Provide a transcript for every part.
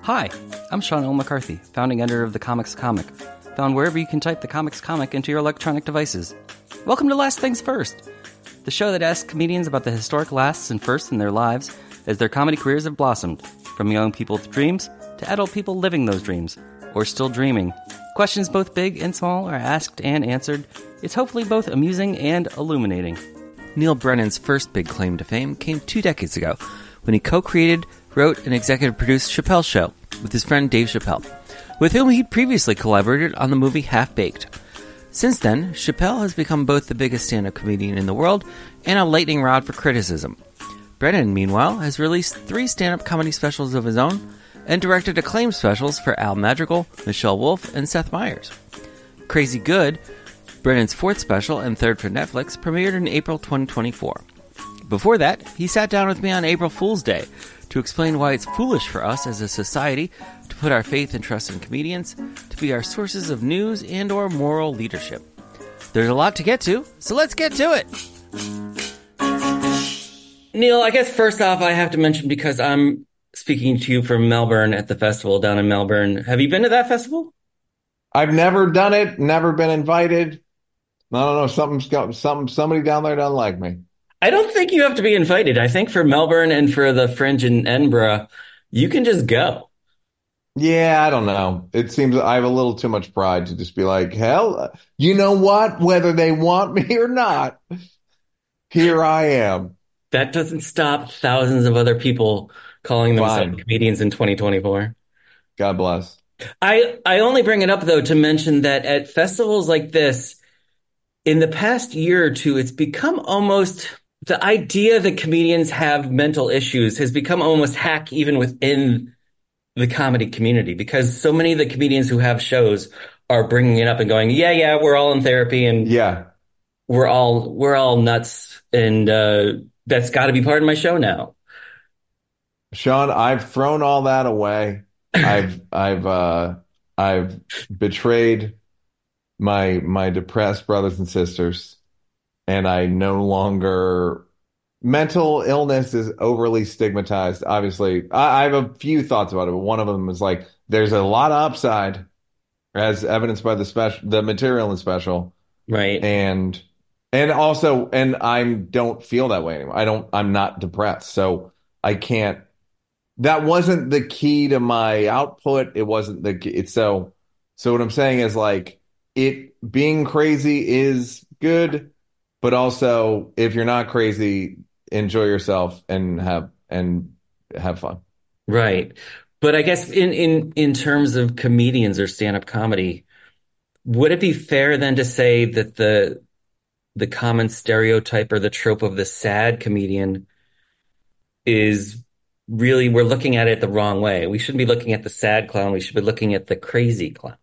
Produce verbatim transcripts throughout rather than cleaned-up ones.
Hi, I'm Sean L. McCarthy, founding editor of The Comics Comic, found wherever you can type The Comics Comic into your electronic devices. Welcome to Last Things First, the show that asks comedians about the historic lasts and firsts in their lives as their comedy careers have blossomed, from young people with dreams to adult people living those dreams, or still dreaming. Questions both big and small are asked and answered. It's hopefully both amusing and illuminating. Neil Brennan's first big claim to fame came two decades ago, when he co-created, wrote, and executive produced Chappelle's Show with his friend Dave Chappelle, with whom he'd previously collaborated on the movie Half-Baked. Since then, Chappelle has become both the biggest stand-up comedian in the world and a lightning rod for criticism. Brennan, meanwhile, has released three stand-up comedy specials of his own and directed acclaimed specials for Al Madrigal, Michelle Wolf, and Seth Meyers. Crazy Good, Brennan's fourth special and third for Netflix, premiered in April twenty twenty-four. Before that, he sat down with me on April Fool's Day to explain why it's foolish for us as a society to put our faith and trust in comedians to be our sources of news and or moral leadership. There's a lot to get to, so let's get to it! Neil, I guess first off, I have to mention, because I'm speaking to you from Melbourne at the festival down in Melbourne. Have you been to that festival? I've never done it, never been invited. I don't know, something's got, something, somebody down there doesn't like me. I don't think you have to be invited. I think for Melbourne and for the Fringe in Edinburgh, you can just go. Yeah, I don't know. It seems I have a little too much pride to just be like, hell, you know what? Whether they want me or not, here I am. That doesn't stop thousands of other people calling themselves Fine. comedians in twenty twenty-four. God bless. I, I only bring it up, though, to mention that at festivals like this, in the past year or two, it's become almost... the idea that comedians have mental issues has become almost hack even within the comedy community, because so many of the comedians who have shows are bringing it up and going, yeah, yeah, we're all in therapy and yeah, we're all we're all nuts, and uh, that's got to be part of my show now. Sean, I've thrown all that away. I've I've uh, I've betrayed my my depressed brothers and sisters. And I no longer, mental illness is overly stigmatized. Obviously, I, I have a few thoughts about it, but one of them is like, there's a lot of upside, as evidenced by the special, the material in the special, right? And and also, and I don't feel that way anymore. I don't. I'm not depressed, so I can't. That wasn't the key to my output. It wasn't the. It's so. So what I'm saying is like, it being crazy is good. But also, if you're not crazy, enjoy yourself and have and have fun. Right. But I guess in, in, in terms of comedians or stand-up comedy, would it be fair then to say that the the common stereotype or the trope of the sad comedian is really, we're looking at it the wrong way? We shouldn't be looking at the sad clown. We should be looking at the crazy clown.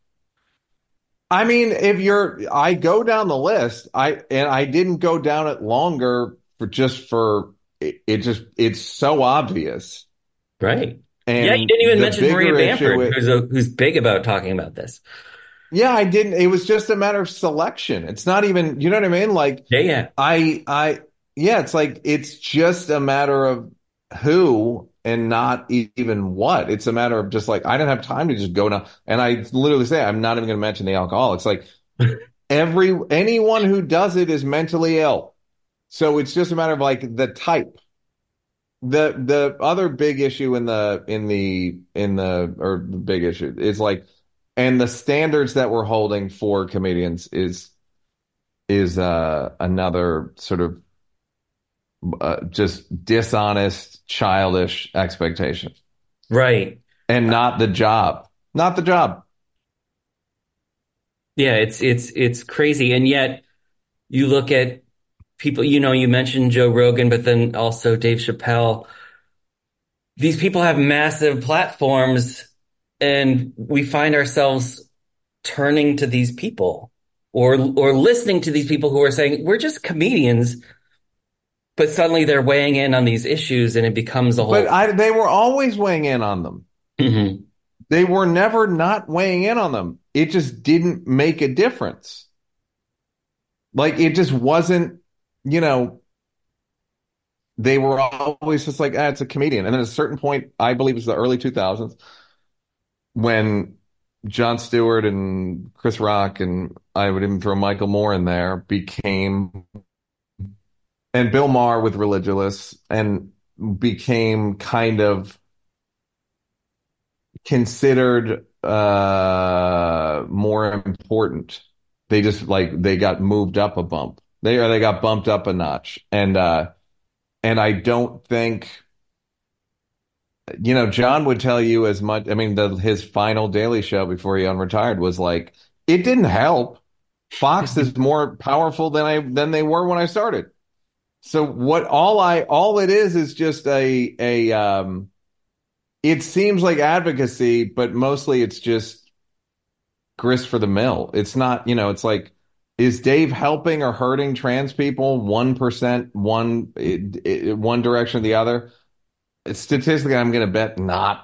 I mean, if you're, I go down the list, I and I didn't go down it longer for just for it, it just it's so obvious, right? And yeah, you didn't even mention Maria Bamford, it, who's a, who's big about talking about this. Yeah, I didn't. It was just a matter of selection. It's not even, you know what I mean? Like, yeah, yeah. I, I, yeah, it's like it's just a matter of who. And not even what. It's a matter of just like, I didn't have time to just go now. And I literally say, I'm not even going to mention the alcohol. It's like every, anyone who does it is mentally ill. So it's just a matter of like the type. The, the other big issue in the, in the, in the, or the big issue is like, and the standards that we're holding for comedians is, is, uh, another sort of, Uh, just dishonest, childish expectations. Right. And not the job. Not the job. Yeah, it's it's it's crazy. And yet you look at people, you know, you mentioned Joe Rogan, but then also Dave Chappelle. These people have massive platforms, and we find ourselves turning to these people or or listening to these people who are saying, we're just comedians. But suddenly they're weighing in on these issues, and it becomes a whole... But I, they were always weighing in on them. Mm-hmm. They were never not weighing in on them. It just didn't make a difference. Like, it just wasn't, you know... They were always just like, ah, it's a comedian. And then at a certain point, I believe it was the early two thousands, when Jon Stewart and Chris Rock, and I would even throw Michael Moore in there, became, and Bill Maher with Religulous, and became kind of considered uh more important. They just like they got moved up a bump. They or they got bumped up a notch. And uh and I don't think, you know, John would tell you as much. I mean, the, his final Daily Show before he unretired was like, it didn't help. Fox is more powerful than I than they were when I started. So what all I all it is is just a a um it seems like advocacy, but mostly it's just grist for the mill. It's not, you know, it's like, is Dave helping or hurting trans people one percent one it, it, one direction or the other? Statistically, I'm going to bet not.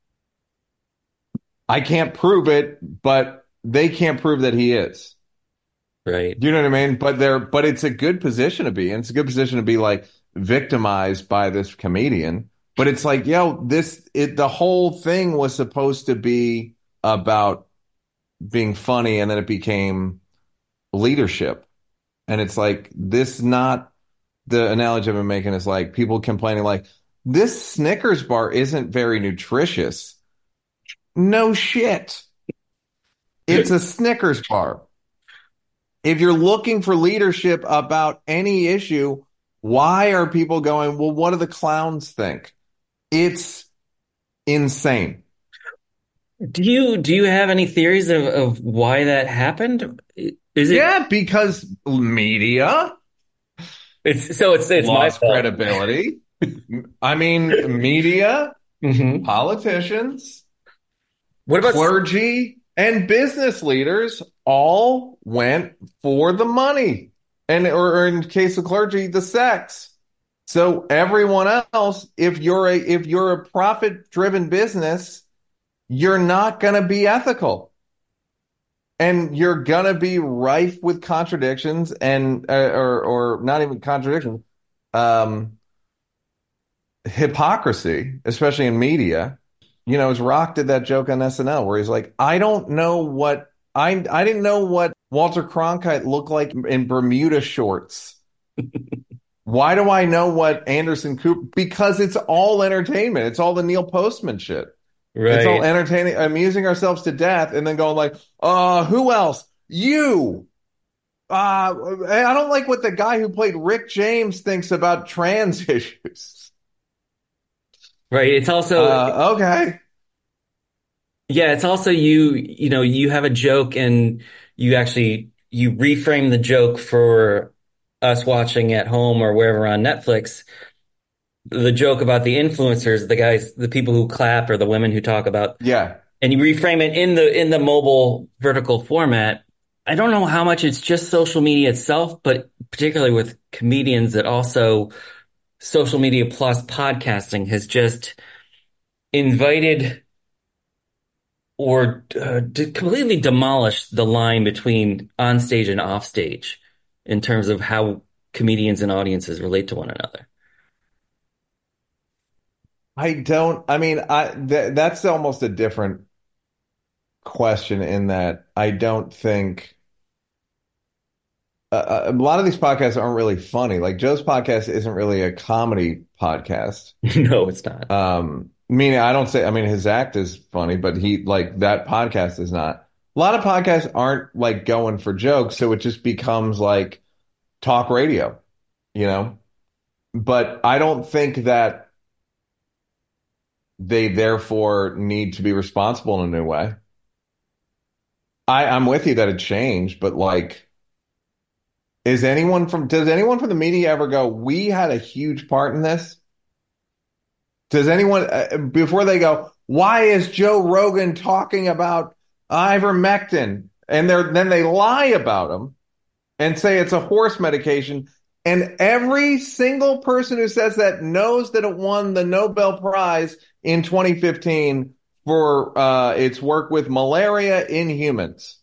I can't prove it, but they can't prove that he is. Right. Do you know what I mean? But they're, but it's a good position to be in. It's a good position to be like victimized by this comedian. But it's like, yo, this, it, the whole thing was supposed to be about being funny, and then it became leadership. And it's like, this not the analogy I've been making is like people complaining like, this Snickers bar isn't very nutritious. No shit. It's a Snickers bar. If you're looking for leadership about any issue, why are people going, well, what do the clowns think? It's insane. Do you do you have any theories of, of why that happened? Is it Yeah, because media it's so it's it's my lost fault. credibility. I mean, media, Mm-hmm. politicians, What about clergy, and business leaders all went for the money, and or, or in case of clergy, the sex. So everyone else, if you're a if you're a profit-driven business, you're not going to be ethical, and you're going to be rife with contradictions, and uh, or or not even contradictions, um, hypocrisy, especially in media. You know, as Rock did that joke on S N L where he's like, I don't know what I I didn't know what Walter Cronkite looked like in Bermuda shorts. Why do I know what Anderson Cooper? Because it's all entertainment. It's all the Neil Postman shit. It's all right? entertaining, amusing ourselves to death, and then going like, uh, who else? You. Uh, I don't like what the guy who played Rick James thinks about trans issues. Right. It's also Uh, okay. yeah, it's also you, you know, you have a joke and you actually you reframe the joke for us watching at home or wherever on Netflix. The joke about the influencers, the guys, the people who clap or the women who talk about, Yeah. and you reframe it in the in the mobile vertical format. I don't know how much it's just social media itself, but particularly with comedians, that also social media plus podcasting has just invited or uh, to completely demolish the line between on stage and off stage in terms of how comedians and audiences relate to one another. I don't, I mean, I th that's almost a different question in that I don't think uh, a lot of these podcasts aren't really funny. Like Joe's podcast isn't really a comedy podcast. No, it's not. Um, meaning I don't say, I mean, his act is funny, but he like that podcast is not. A lot of podcasts aren't like going for jokes, so it just becomes like talk radio, you know? But I don't think that they therefore need to be responsible in a new way. I, I'm with you that it changed, but like, is anyone from, does anyone from the media ever go, we had a huge part in this? Does anyone, uh, before they go, why is Joe Rogan talking about ivermectin? And they're, then they lie about him and say it's a horse medication. And every single person who says that knows that it won the Nobel Prize in twenty fifteen for uh, its work with malaria in humans.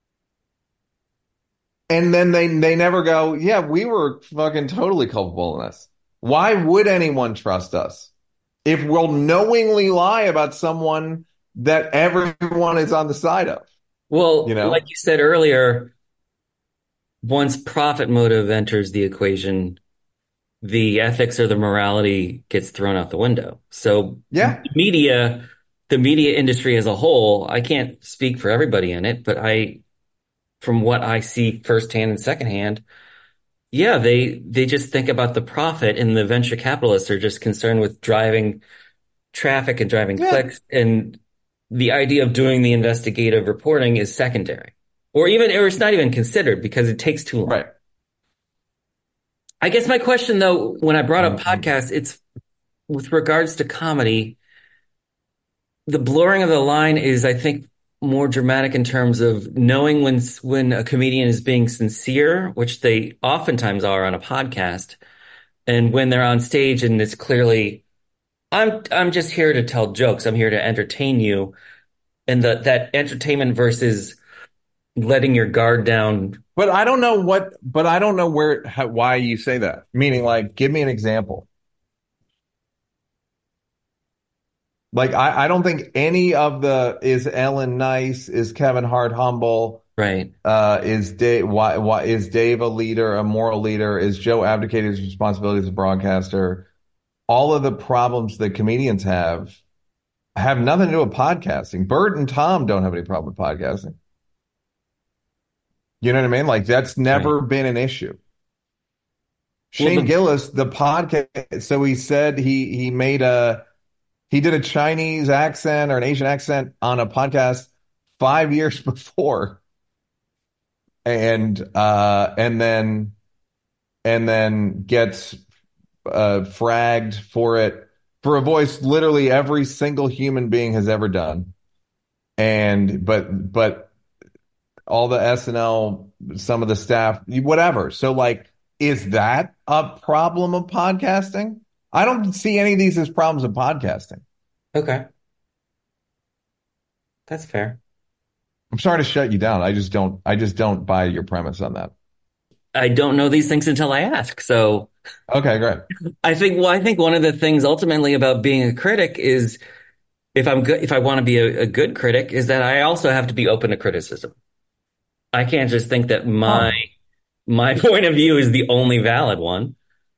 And then they they never go, yeah, we were fucking totally culpable in this. Why would anyone trust us if we'll knowingly lie about someone that everyone is on the side of, you Well, like know? you said earlier, once profit motive enters the equation, the ethics or the morality gets thrown out the window. So Yeah, media, the media industry as a whole, I can't speak for everybody in it, but I, from what I see firsthand and secondhand, yeah, they they just think about the profit, and the venture capitalists are just concerned with driving traffic and driving yeah, clicks, and the idea of doing the investigative reporting is secondary, or even or it's not even considered because it takes too long. right. I guess my question though, when I brought up Mhm. podcasts, it's with regards to comedy, the blurring of the line is, I think, more dramatic in terms of knowing when when a comedian is being sincere, which they oftentimes are on a podcast, and when they're on stage and it's clearly, I'm I'm just here to tell jokes. I'm here to entertain you, and the, that entertainment versus letting your guard down. But I don't know what, but I don't know where, how, why you say that. Meaning, like, give me an example. Like, I, I don't think any of the, is Ellen nice? Is Kevin Hart humble? Right. Uh, is Dave, why, why, is Dave a leader, a moral leader? Is Joe abdicating his responsibility as a broadcaster? All of the problems that comedians have have nothing to do with podcasting. Bert and Tom don't have any problem with podcasting. You know what I mean? Like, that's Right. never been an issue. Well, Shane the Gillis, the podcast, so he said he he made a he did a Chinese accent or an Asian accent on a podcast five years before, and uh and then and then gets uh fragged for it for a voice literally every single human being has ever done. And but but all the S N L, some of the staff, whatever. So, like, is that a problem of podcasting? I don't see any of these as problems of podcasting. okay, that's fair. I'm sorry to shut you down. I just don't. I just don't buy your premise on that. I don't know these things until I ask. So Okay, great. I think, well, I think one of the things ultimately about being a critic is, if I'm good, if I want to be a, a good critic, is that I also have to be open to criticism. I can't just think that my Oh, my point of view is the only valid one,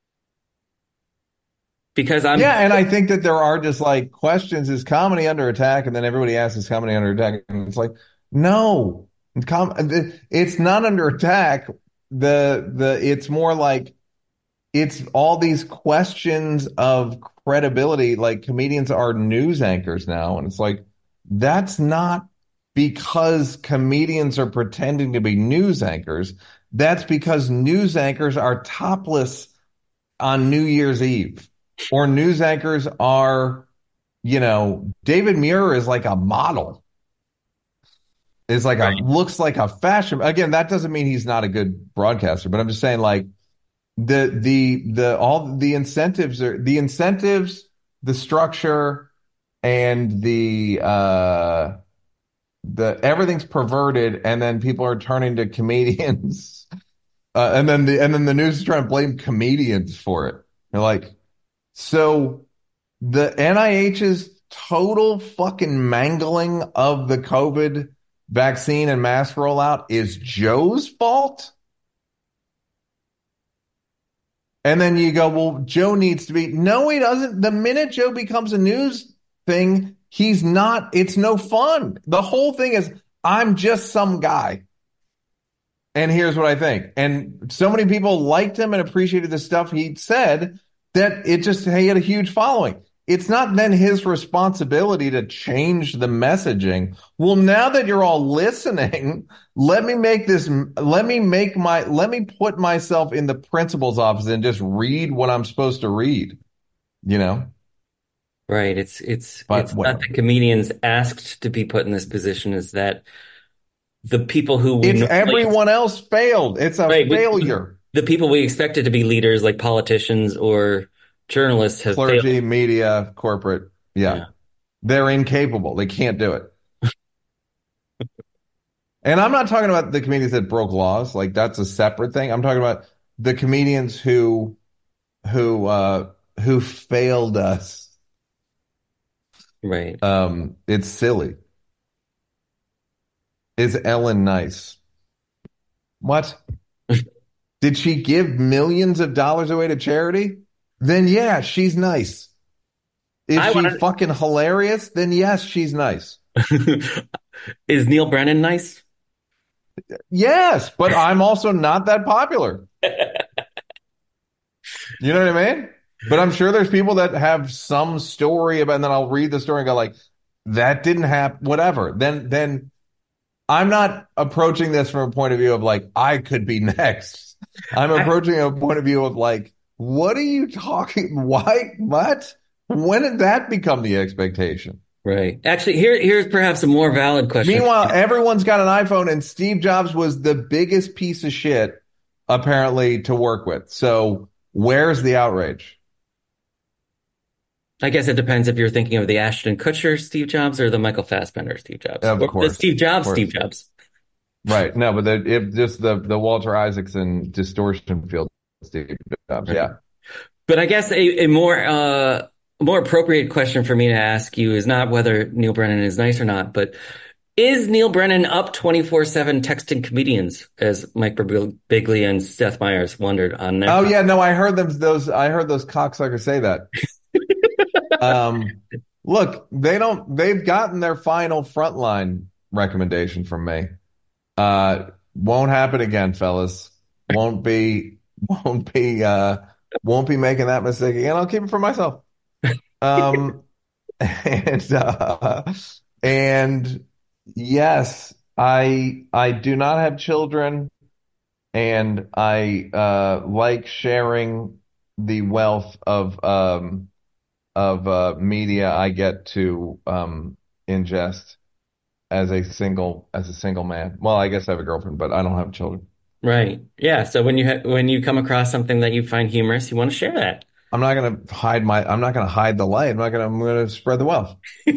because I'm, yeah, and I think that there are just like questions: is comedy under attack? And then everybody asks, is comedy under attack? And it's like, no, com- it's not under attack. The the it's more like it's all these questions of credibility. Like, comedians are news anchors now, and it's like that's not because comedians are pretending to be news anchors. That's because news anchors are topless on New Year's Eve, or news anchors are, you know, David Muir is like a model, is like a right. looks like a fashion. Again, that doesn't mean he's not a good broadcaster, but I'm just saying, like, the the the all the incentives are the incentives, the structure, and the uh the everything's perverted, and then people are turning to comedians, uh, and then the and then the news is trying to blame comedians for it. They're like, so the N I H's total fucking mangling of the COVID vaccine and mask rollout is Joe's fault? And then you go, well, Joe needs to be. No, he doesn't. The minute Joe becomes a news thing, he's not. It's no fun. The whole thing is, I'm just some guy. And here's what I think. And so many people liked him and appreciated the stuff he said that it just, he had a huge following. It's not then his responsibility to change the messaging. Well, now that you're all listening, let me make this, let me make my, let me put myself in the principal's office and just read what I'm supposed to read, you know? Right. It's it's But it's not whatever. that comedians asked to be put in this position, is that the people who we It's normally, everyone else failed. It's a right, we, failure. the people we expected to be leaders, like politicians or journalists, have failed. Clergy, media, corporate. Yeah. Yeah. They're incapable. They can't do it. And I'm not talking about the comedians that broke laws. Like, that's a separate thing. I'm talking about the comedians who who uh who failed us. Right. Um, it's silly. Is Ellen nice? What? Did she give millions of dollars away to charity? Then yeah, she's nice. If I she want fucking hilarious, then yes, she's nice. to. Is Neil Brennan nice? Yes, but I'm also not that popular. You know what I mean? But I'm sure there's people that have some story about, and then I'll read the story and go like, that didn't happen, whatever. Then, then I'm not approaching this from a point of view of like, I could be next. I'm I, approaching a point of view of like, what are you talking? Why? What? When did that become the expectation? right. Actually, here here's perhaps a more valid question. Meanwhile, everyone's got an iPhone, and Steve Jobs was the biggest piece of shit apparently to work with. So where's the outrage? I guess it depends if you're thinking of the Ashton Kutcher Steve Jobs or the Michael Fassbender Steve Jobs Of or the course, Steve of Jobs Steve course. Jobs. Right. No, but the, if just the the Walter Isaacson distortion field Steve Jobs. Right. Yeah. But I guess a, a more uh, more appropriate question for me to ask you is not whether Neil Brennan is nice or not, but is Neil Brennan up twenty-four seven texting comedians, as Mike Birbiglia and Seth Meyers wondered on their Oh pod- yeah, no, I heard them those I heard those cocksuckers say that. Um look, they don't they've gotten their final frontline recommendation from me. Uh won't happen again, fellas. Won't be won't be uh won't be making that mistake again. I'll keep it for myself. Um and uh and yes, I I do not have children. And I uh, like sharing the wealth of um, of uh, media I get to um, ingest as a single as a single man. Well, I guess I have a girlfriend, but I don't have children. Right. Yeah. So when you ha when you come across something that you find humorous, you want to share that. I'm not gonna hide my. I'm not gonna hide the light. I'm not gonna. I'm gonna spread the wealth.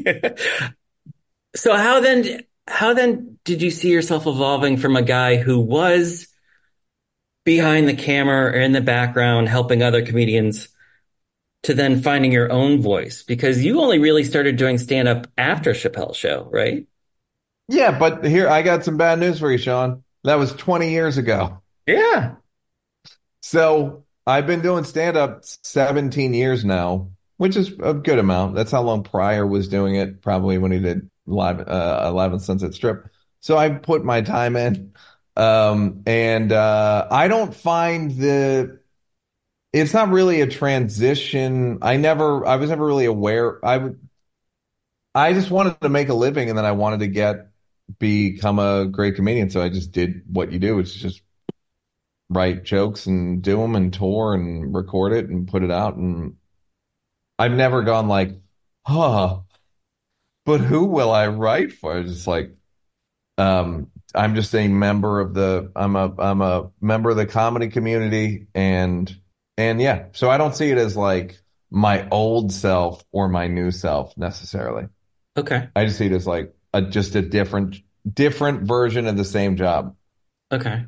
So how then how then did you see yourself evolving from a guy who was behind the camera or in the background helping other comedians to then finding your own voice? Because you only really started doing stand up after Chappelle's show, right? Yeah, but here I got some bad news for you, Sean. That was twenty years ago. Yeah. So I've been doing stand up seventeen years now, which is a good amount. That's how long Pryor was doing it, probably when he did live uh, eleventh Sunset Strip. So I put my time in. Um, and uh, I don't find the it's not really a transition. I never I was never really aware. I would I just wanted to make a living and then I wanted to get become a great comedian. So I just did what you do. It's just write jokes and do them and tour and record it and put it out. And I've never gone like, huh, but who will I write for? It's just like, um, I'm just a member of the, I'm a, I'm a member of the comedy community. And, and yeah, so I don't see it as like my old self or my new self necessarily. Okay. I just see it as like a, just a different, different version of the same job. Okay.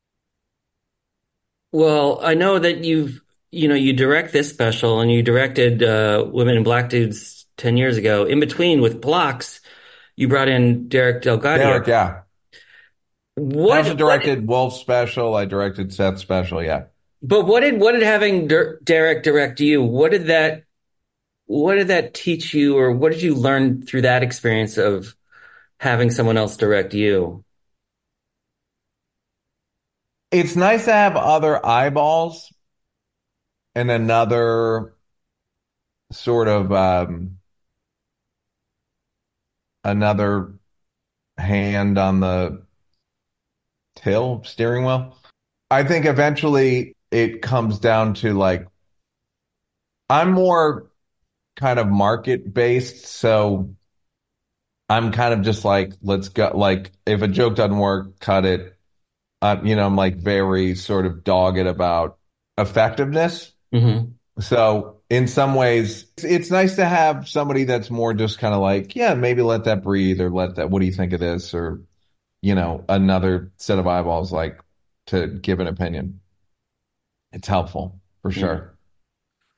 Well, I know that you've, you know, you direct this special and you directed uh, Women and Black Dudes ten years ago. In between with Blocks, you brought in Derek Derek, DelGaudio. yeah. I What, also what, directed Wolf special. I directed Seth special. Yeah. but what did, what did having Der Derek direct you, what did that, what did that teach you or what did you learn through that experience of having someone else direct you? It's nice to have other eyeballs and another sort of um, another hand on the till steering wheel. I think eventually it comes down to like I'm more kind of market based, so I'm kind of just like let's go. Like if a joke doesn't work, cut it. Uh, you know, I'm like very sort of dogged about effectiveness. Hmm. So in some ways, it's, it's nice to have somebody that's more just kind of like, yeah, maybe let that breathe or let that, what do you think of this? Or, you know, another set of eyeballs like to give an opinion. It's helpful for Yeah. sure.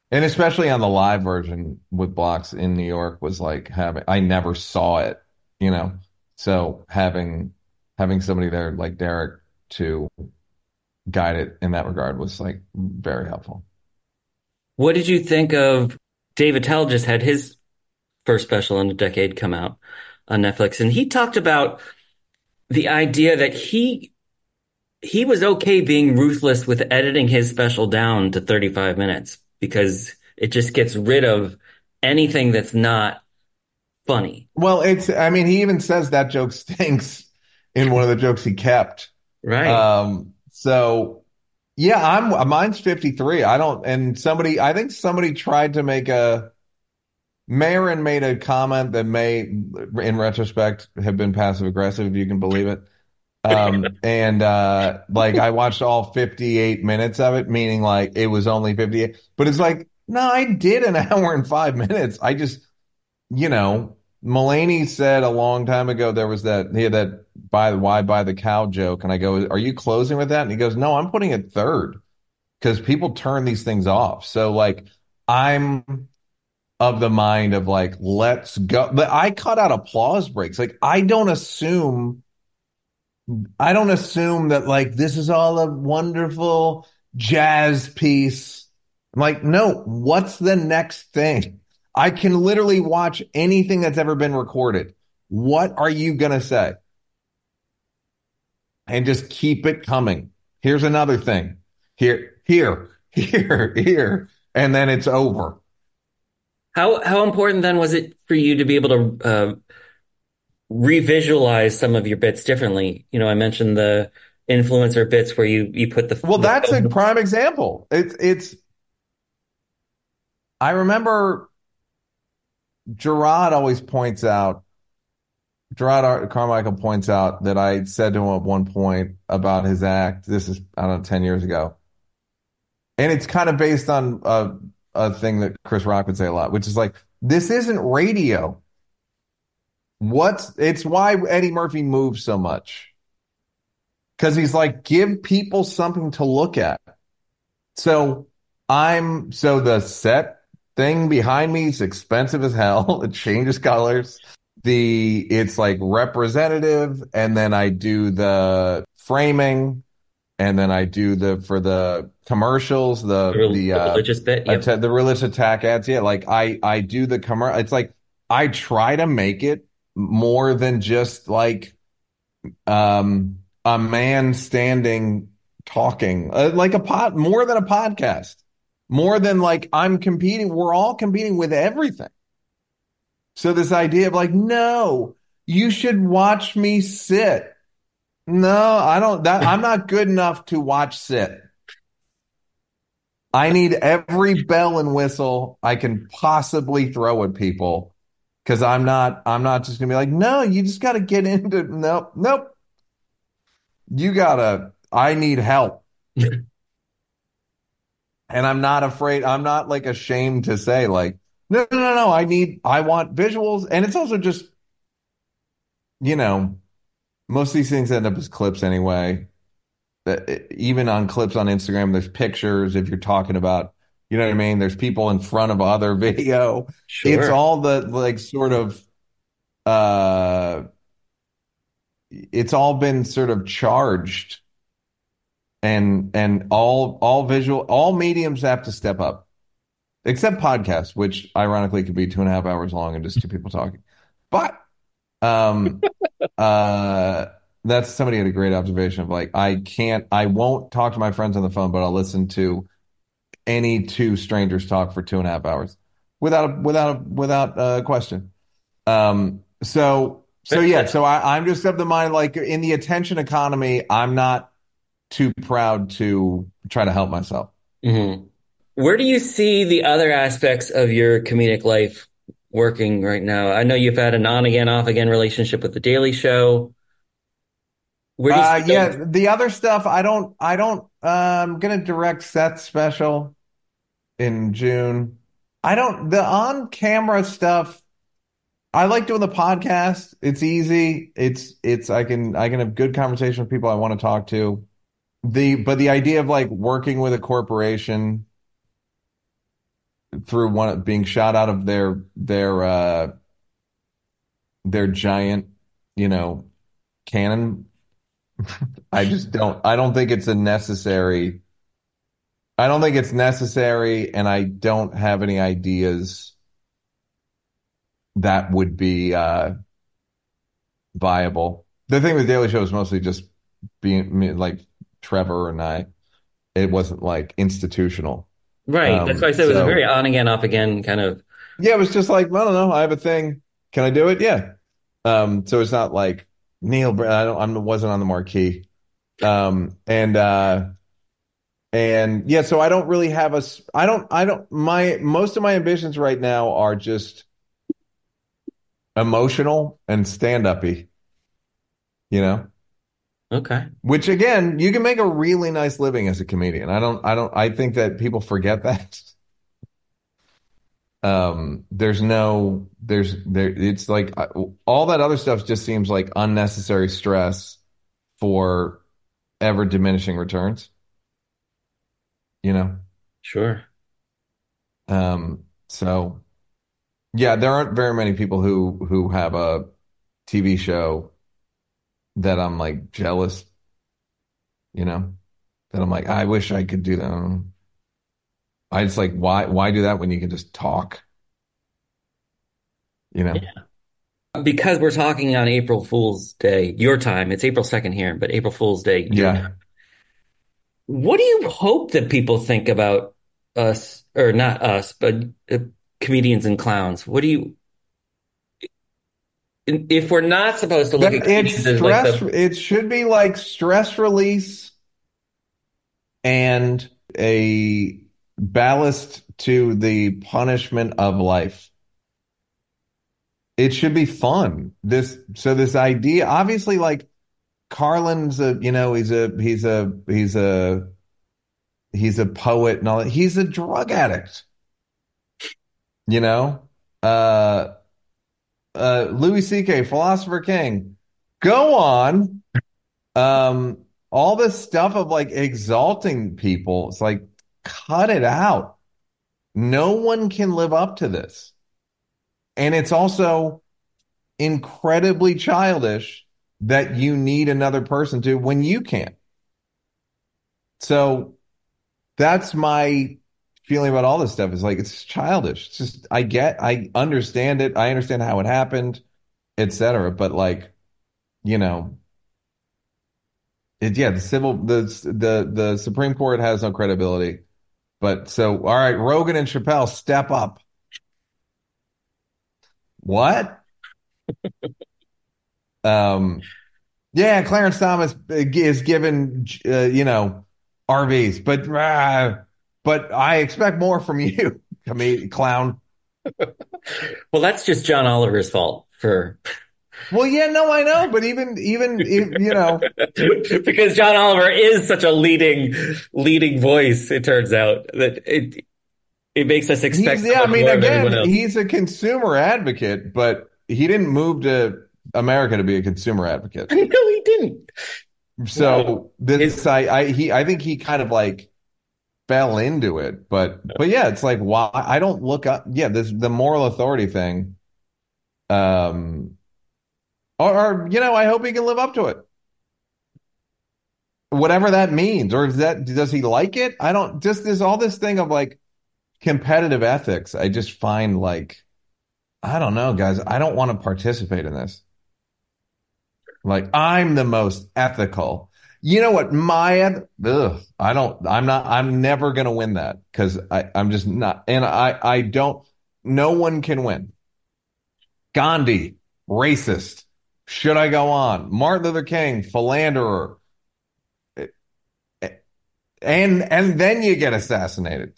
And especially on the live version with blocks in New York was like having, I never saw it, you know. So having having somebody there like Derek to guide it in that regard was like very helpful. What did you think of Dave Attell just had his first special in a decade come out on Netflix, and he talked about the idea that he he was okay being ruthless with editing his special down to thirty-five minutes because it just gets rid of anything that's not funny. Well, it's, I mean, he even says that joke stinks in one of the jokes he kept. Right. Um, so yeah, I'm mine's fifty-three. I don't, and somebody, I think somebody tried to make a, Marin made a comment that may, in retrospect, have been passive aggressive, if you can believe it. Um, and uh, like I watched all fifty-eight minutes of it, meaning like it was only fifty-eight, but it's like, no, I did an hour and five minutes. I just, you know, Mulaney said a long time ago there was that he had that buy the why buy the cow joke, and I go, are you closing with that? And he goes, no, I'm putting it third because people turn these things off. So like I'm of the mind of like, let's go. But I cut out applause breaks. Like I don't assume I don't assume that like this is all a wonderful jazz piece. I'm like, no, what's the next thing? I can literally watch anything that's ever been recorded. What are you going to say? And just keep it coming. Here's another thing. Here, here, here, here. And then it's over. How how important then was it for you to be able to uh, revisualize some of your bits differently? You know, I mentioned the influencer bits where you you put the, Well, the that's a film. prime example. It's, it's, I remember Gerard always points out, Gerard Carmichael points out that I said to him at one point about his act. This is, I don't know, ten years ago. And it's kind of based on a, a thing that Chris Rock would say a lot, which is like, this isn't radio. What's, it's why Eddie Murphy moves so much. Because he's like, give people something to look at. So I'm, so the set thing behind me is expensive as hell. It changes colors. The, it's like representative. And then I do the framing. And then I do the, for the commercials, the, The, the, the uh, religious bit. Yep. att- the religious attack ads. Yeah. Like I, I do the commercial. It's like, I try to make it more than just like, um, a man standing talking, uh, like a pod, more than a podcast, more than like I'm competing. We're all competing with everything. So this idea of like, no, you should watch me sit. No, I don't, that I'm not good enough to watch sit. I need every bell and whistle I can possibly throw at people because I'm not, I'm not just gonna be like, no, you just got to get into, nope, nope. You gotta, I need help. And I'm not afraid, I'm not like ashamed to say like, no, no, no, no, I need, I want visuals. And it's also just, you know, most of these things end up as clips anyway. That even on clips on Instagram, there's pictures if you're talking about, you know what I mean? There's people in front of other video. It's Sure. all the like sort of, uh, it's all been sort of charged and and all all visual all mediums have to step up except podcasts, which ironically could be two and a half hours long and just two people talking. But um uh that's somebody had a great observation of like I can't I won't talk to my friends on the phone, but I'll listen to any two strangers talk for two and a half hours without a, without a, without a question. Um so so But, yeah, but so I, I'm just of the mind like in the attention economy, I'm not too proud to try to help myself. mhm. Where do you see the other aspects of your comedic life working right now? I know you've had an on again, off again relationship with The Daily Show. Where do you Uh, see yeah, those? the other stuff I don't, I don't, uh, I'm gonna direct Seth's special in June. I don't, the on camera stuff, I like doing the podcast. It's easy. It's, it's, I can, I can have good conversation with people I want to talk to. The, but the idea of like working with a corporation, through one being shot out of their their uh their giant, you know, cannon. I just don't I don't think it's a necessary I don't think it's necessary, and I don't have any ideas that would be uh viable. The thing with Daily Show is mostly just being like Trevor and I. It wasn't like institutional. Right. That's why I Um, said it was a very so on again, off again kind of. yeah, it was just like, I don't know, I have a thing. Can I do it? Yeah. Um, so it's not like Neil, Br- I don't, I wasn't on the marquee. Um, and, uh, and yeah, so I don't really have a, s- I don't, I don't, my, most of my ambitions right now are just emotional and stand-uppy, you know, Okay. which again, you can make a really nice living as a comedian. I don't, I don't, I think that people forget that. Um, there's no, there's there, it's like uh, all that other stuff just seems like unnecessary stress for ever diminishing returns, you know? Sure. Um, so yeah, there aren't very many people who who have a T V show that I'm like jealous, you know, that I'm like, I wish I could do that. I just like, why why do that when you can just talk, you know? Yeah. Because we're talking on April Fool's Day, your time. It's April second here, but April Fool's Day, your Yeah. time. What do you hope that people think about us, or not us, but uh, comedians and clowns? What do you, if we're not supposed to look at That it's comedians as like stress, the, it should be like stress release and a ballast to the punishment of life. It should be fun. This so this idea, obviously, like Carlin's a, you know, he's a he's a he's a he's a poet and all that. He's a drug addict, you know. Uh uh Louis C K, Philosopher King. Go on. Um all this stuff of like exalting people. It's like cut it out. No one can live up to this. And it's also incredibly childish that you need another person to when you can't. So that's my feeling about all this stuff is like it's childish. It's just I get I understand it. I understand how it happened, et cetera. But like, you know, it yeah, the civil the the the Supreme Court has no credibility. But so all right, Rogan and Chappelle step up. What? Um Yeah, Clarence Thomas is given, uh, you know, R Vs, but uh, but I expect more from you, comedian clown. well, that's just John Oliver's fault for, Well, yeah, no, I know, but even even if, you know, because John Oliver is such a leading, leading voice, it turns out that it, it makes us expect he's so yeah, I much mean, more of everyone again, else. he's a consumer advocate, but he didn't move to America to be a consumer advocate. No, he didn't. No. So His this, I, I, he, I think he kind of like fell into it, but but yeah, it's like why I don't look up. Yeah, this the moral authority thing. Um. Or, or, you know, I hope he can live up to it. Whatever that means. Or is that does he like it? I don't just there's all this thing of like competitive ethics. I just find like I don't know, guys. I don't want to participate in this. Like I'm the most ethical. You know what? My eth- ugh, I don't I'm not I'm never gonna win that because I I'm just not and I I don't no one can win. Gandhi, racist. Should I go on? Martin Luther King, philanderer. and and then you get assassinated.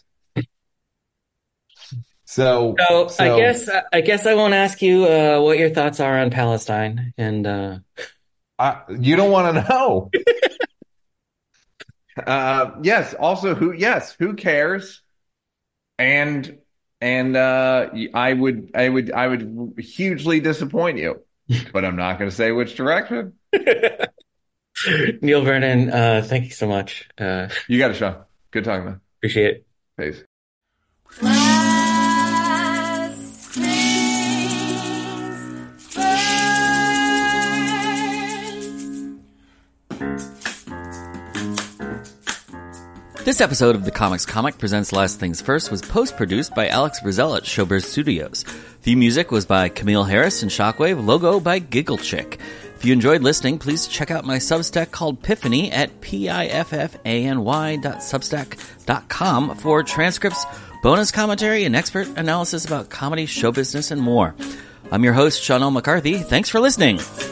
So So I so guess I guess I won't ask you uh, what your thoughts are on Palestine, and uh, I, you don't want to know. Uh, yes. Also, who? Yes. Who cares? And and uh, I would I would I would hugely disappoint you, but I'm not going to say which direction. Neil Vernon, uh, thank you so much. Uh, You got a shot. Good talking, man. appreciate it. Peace. Last things first. This episode of The Comics Comic Presents Last Things First was post-produced by Alex Brazell at Showbiz Studios. Theme music was by Camille Harris and Shockwave, logo by Giggle Chick. If you enjoyed listening, please check out my Substack called Piffany at P-I-F-F-A-N-Y dot substack dot com for transcripts, bonus commentary, and expert analysis about comedy, show business, and more. I'm your host, Sean L. McCarthy. Thanks for listening.